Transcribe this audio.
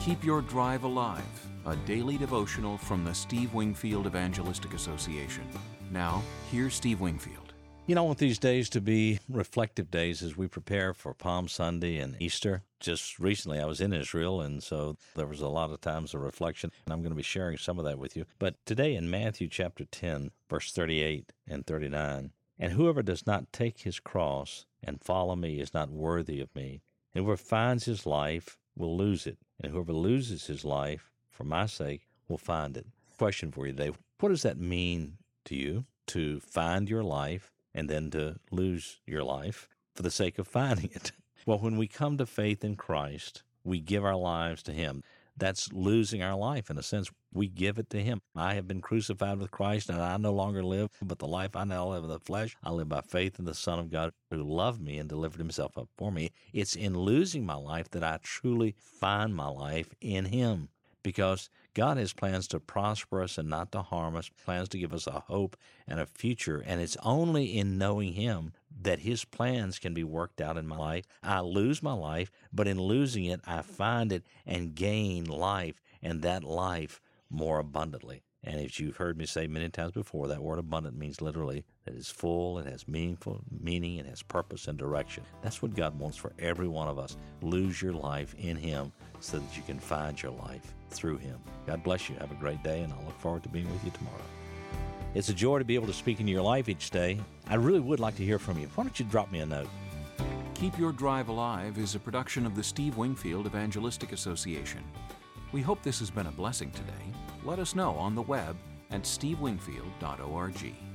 Keep Your Drive Alive, a daily devotional from the Steve Wingfield Evangelistic Association. Now, here's Steve Wingfield. You know, I want these days to be reflective days as we prepare for Palm Sunday and Easter. Just recently I was in Israel, and so there was a lot of times of reflection, and I'm going to be sharing some of that with you. But today in Matthew chapter 10, verse 38 and 39, "And whoever does not take his cross and follow me is not worthy of me. And whoever finds his life will lose it. And whoever loses his life for my sake will find it." Question for you today. What does that mean to you, to find your life and then to lose your life for the sake of finding it? Well, when we come to faith in Christ, we give our lives to Him. That's losing our life. In a sense, we give it to Him. I have been crucified with Christ, and I no longer live, but the life I now live in the flesh, I live by faith in the Son of God who loved me and delivered Himself up for me. It's in losing my life that I truly find my life in Him, because God has plans to prosper us and not to harm us, plans to give us a hope and a future, and it's only in knowing Him that His plans can be worked out in my life. I lose my life, but in losing it, I find it and gain life, and that life more abundantly. And as you've heard me say many times before, that word abundant means literally that it's full, it has meaning, it has purpose and direction. That's what God wants for every one of us. Lose your life in Him so that you can find your life through Him. God bless you. Have a great day, and I'll look forward to being with you tomorrow. It's a joy to be able to speak into your life each day. I really would like to hear from you. Why don't you drop me a note? Keep Your Drive Alive is a production of the Steve Wingfield Evangelistic Association. We hope this has been a blessing today. Let us know on the web at stevewingfield.org.